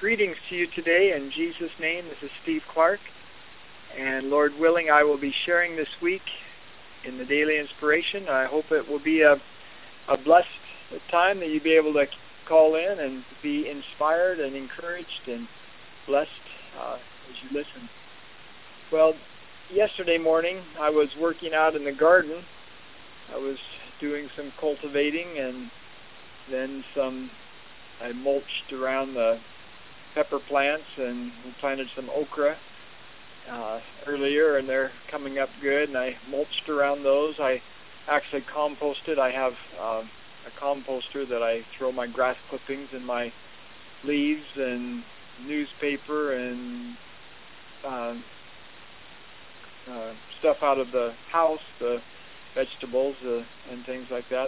Greetings to you today in Jesus' name. This is Steve Clark, and Lord willing, I will be sharing this week in the Daily Inspiration. I hope it will be a blessed time that you'll be able to call in and be inspired and encouraged and blessed as you listen. Well, yesterday morning I was working out in the garden. I was doing some cultivating, and then I mulched around the pepper plants, and we planted some okra earlier, and they're coming up good, and I mulched around those. I actually composted. I have a composter that I throw my grass clippings and my leaves and newspaper and stuff out of the house, the vegetables and things like that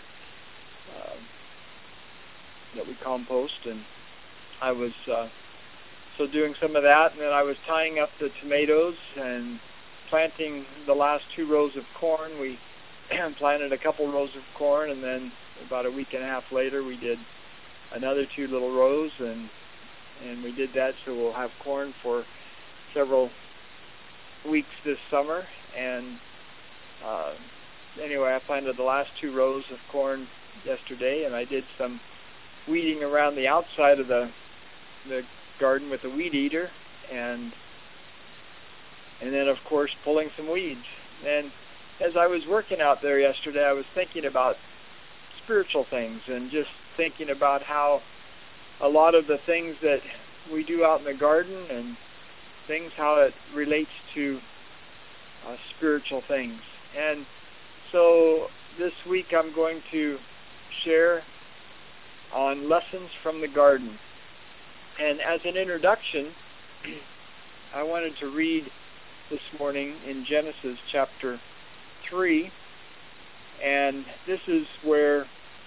that we compost. And I was so doing some of that, and then I was tying up the tomatoes and planting the last 2 rows of corn. We planted a couple rows of corn, and then about a week and a half later we did another 2 little rows, and we did that, so we'll have corn for several weeks this summer. And anyway, I planted the last 2 rows of corn yesterday, and I did some weeding around the outside of the garden with a weed eater, and then of course pulling some weeds. And as I was working out there yesterday, I was thinking about spiritual things, and just thinking about how a lot of the things that we do out in the garden and things, how it relates to spiritual things. And so this week I'm going to share on lessons from the garden. And as an introduction, I wanted to read this morning in Genesis chapter 3, and this is where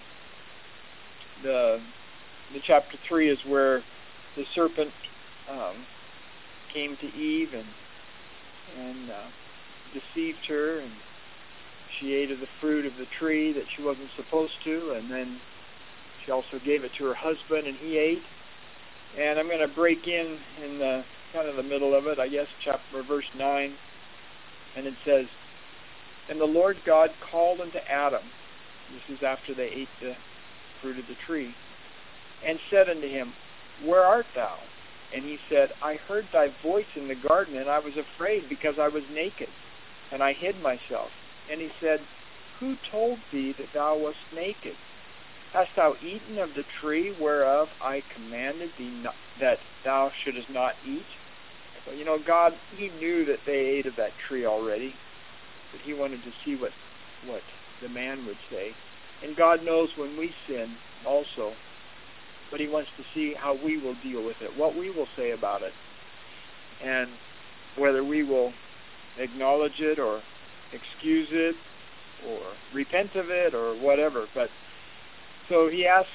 the chapter 3 is where the serpent came to Eve and deceived her, and she ate of the fruit of the tree that she wasn't supposed to, and then she also gave it to her husband, and he ate. And I'm going to break in the kind of the middle of it, I guess, verse 9, and it says, "And the Lord God called unto Adam," this is after they ate the fruit of the tree, "and said unto him, Where art thou? And he said, I heard thy voice in the garden, and I was afraid, because I was naked, and I hid myself. And he said, Who told thee that thou wast naked? Hast thou eaten of the tree whereof I commanded thee that thou shouldest not eat?" Well, God, he knew that they ate of that tree already, but he wanted to see what the man would say. And God knows when we sin also, but he wants to see how we will deal with it, what we will say about it, and whether we will acknowledge it or excuse it or repent of it or whatever. But so he asked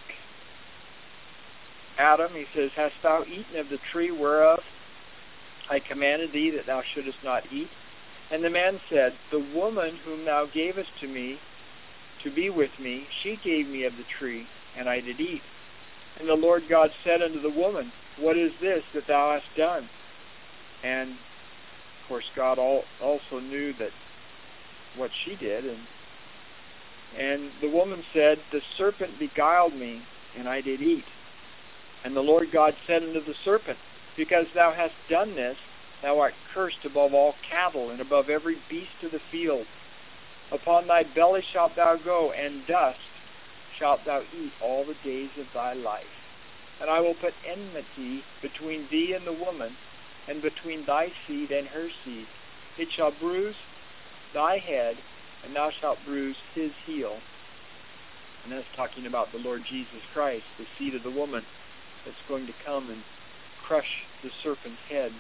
Adam, he says, "Hast thou eaten of the tree whereof I commanded thee that thou shouldest not eat?" And the man said, "The woman whom thou gavest to me to be with me, she gave me of the tree, and I did eat." And the Lord God said unto the woman, "What is this that thou hast done?" And of course God also knew that what she did, and the woman said, "The serpent beguiled me, and I did eat." And the Lord God said unto the serpent, "Because thou hast done this, thou art cursed above all cattle, and above every beast of the field. Upon thy belly shalt thou go, and dust shalt thou eat all the days of thy life. And I will put enmity between thee and the woman, and between thy seed and her seed. It shall bruise thy head, and thou shalt bruise his heel." And that's talking about the Lord Jesus Christ, the seed of the woman that's going to come and crush the serpent's head.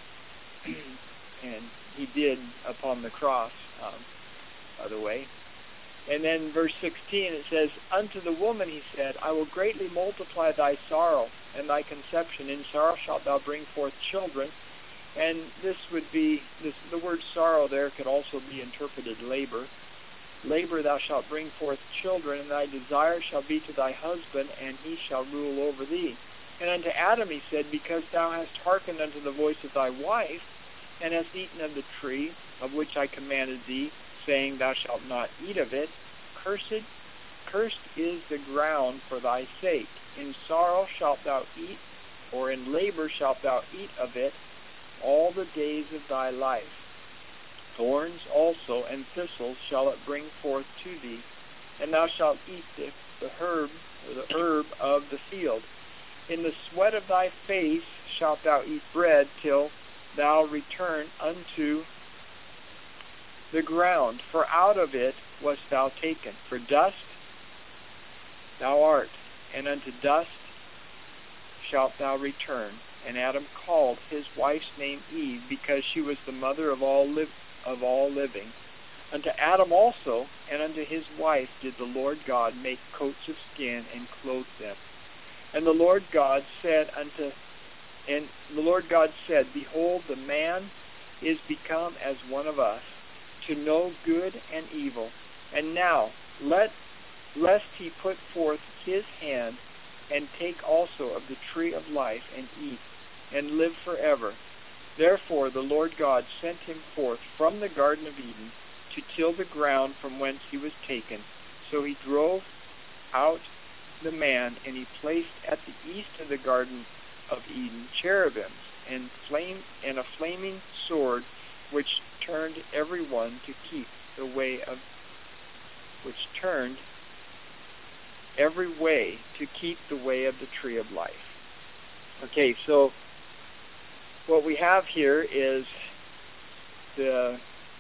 And he did upon the cross, by the way. And then verse 16, it says, "Unto the woman he said, I will greatly multiply thy sorrow and thy conception. In sorrow shalt thou bring forth children." And this would be, the word sorrow there could also be interpreted labor. "Labor thou shalt bring forth children, and thy desire shall be to thy husband, and he shall rule over thee." And unto Adam he said, Because thou hast hearkened unto the voice of thy wife, and hast eaten of the tree of which I commanded thee, saying, Thou shalt not eat of it, cursed is the ground for thy sake. In sorrow shalt thou eat, or in labor shalt thou eat of it all the days of thy life. Thorns also and thistles shall it bring forth to thee, and thou shalt eat the herb of the field. In the sweat of thy face shalt thou eat bread till thou return unto the ground, for out of it wast thou taken. For dust thou art, and unto dust shalt thou return. And Adam called his wife's name Eve, because she was the mother of all living. Unto Adam also, and unto his wife did the Lord God make coats of skin and clothe them. And the Lord God said, Behold, the man is become as one of us, to know good and evil. And now, lest he put forth his hand, and take also of the tree of life, and eat, and live forever. Therefore the Lord God sent him forth from the Garden of Eden, to till the ground from whence he was taken. So he drove out the man, and he placed at the east of the Garden of Eden cherubims, and a flaming sword, which turned every one to keep the way of the tree of life. Okay, so what we have here is the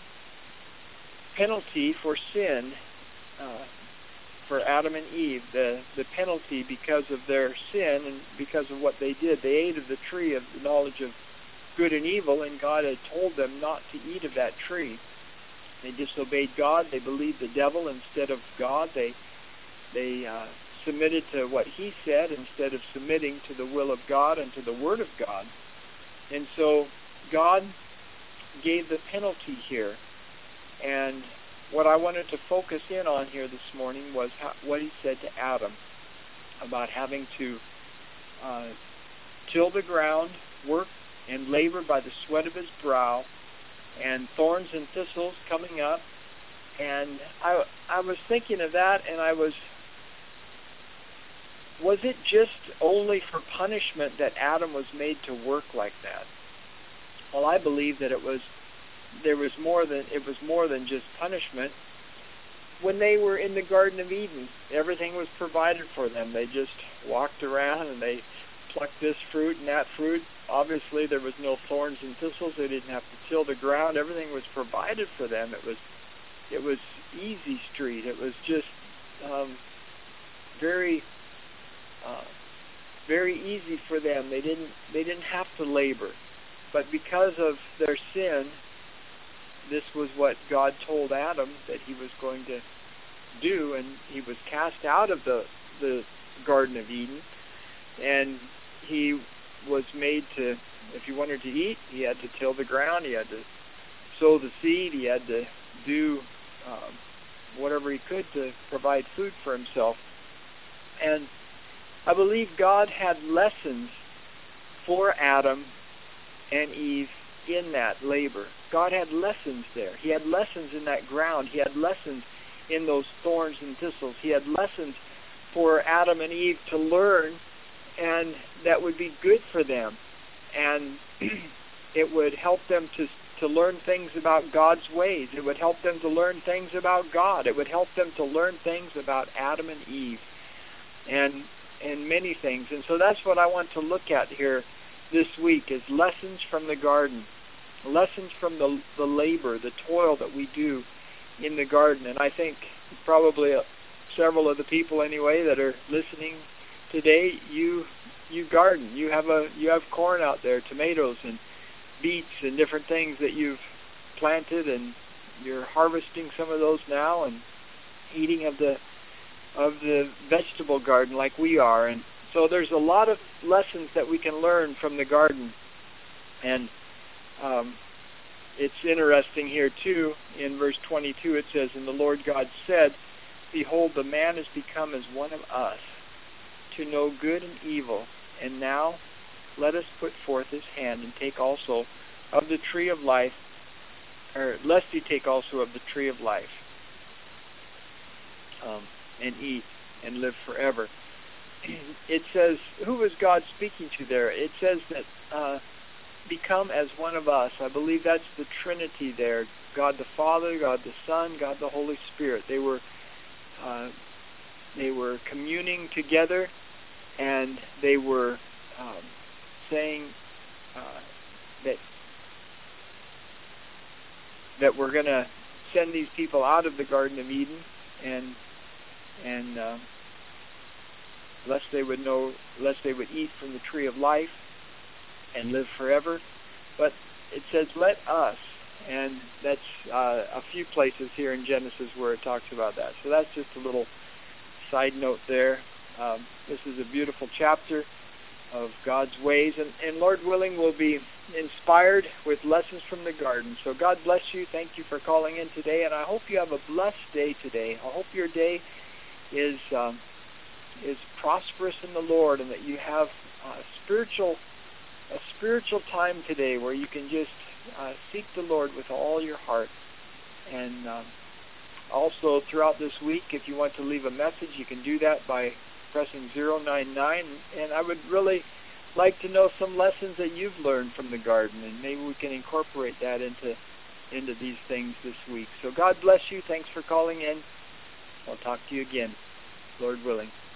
penalty for sin for Adam and Eve, the penalty because of their sin and because of what they did. They ate of the tree of the knowledge of good and evil, and God had told them not to eat of that tree. They disobeyed God. They believed the devil instead of God. They submitted to what he said instead of submitting to the will of God and to the Word of God. And so God gave the penalty here. And what I wanted to focus in on here this morning was what he said to Adam about having to till the ground, work and labor by the sweat of his brow, and thorns and thistles coming up. And I was thinking of that, and was it just only for punishment that Adam was made to work like that? Well, I believe that it was more than just punishment. When they were in the Garden of Eden, everything was provided for them. They just walked around and they plucked this fruit and that fruit. Obviously, there was no thorns and thistles. They didn't have to till the ground. Everything was provided for them. It was easy street. It was just very easy for them. They didn't have to labor. But because of their sin, this was what God told Adam that he was going to do, and he was cast out of the Garden of Eden, and he was made to, if he wanted to eat, he had to till the ground, he had to sow the seed, he had to do whatever he could to provide food for himself. And I believe God had lessons for Adam and Eve in that labor. God had lessons there. He had lessons in that ground. He had lessons in those thorns and thistles. He had lessons for Adam and Eve to learn, and that would be good for them. And it would help them to learn things about God's ways. It would help them to learn things about God. It would help them to learn things about Adam and Eve and many things. And so that's what I want to look at here this week, is lessons from the garden, lessons from the labor, the toil that we do in the garden. And I think probably several of the people anyway that are listening today, you garden. You have corn out there, tomatoes and beets and different things that you've planted, and you're harvesting some of those now and eating of the vegetable garden like we are. And so there's a lot of lessons that we can learn from the garden. And it's interesting here too, in verse 22 it says, And the Lord God said, Behold, the man is become as one of us, to know good and evil. And now let us put forth his hand and take also of the tree of life, or lest he take also of the tree of life, and eat and live forever. It says, who is God speaking to there? It says that become as one of us. I believe that's the Trinity there. God the Father, God the Son, God the Holy Spirit. They were communing together, and they were saying that we're going to send these people out of the Garden of Eden, and lest they would eat from the tree of life and live forever. But it says, let us, and that's a few places here in Genesis where it talks about that. So that's just a little side note there. This is a beautiful chapter of God's ways, and Lord willing, we'll be inspired with lessons from the garden. So God bless you. Thank you for calling in today, and I hope you have a blessed day today. I hope your day is prosperous in the Lord, and that you have a spiritual time today where you can just seek the Lord with all your heart. And also throughout this week, if you want to leave a message, you can do that by pressing 099. And I would really like to know some lessons that you've learned from the garden, and maybe we can incorporate that into these things this week. So God bless you. Thanks for calling in. I'll talk to you again, Lord willing.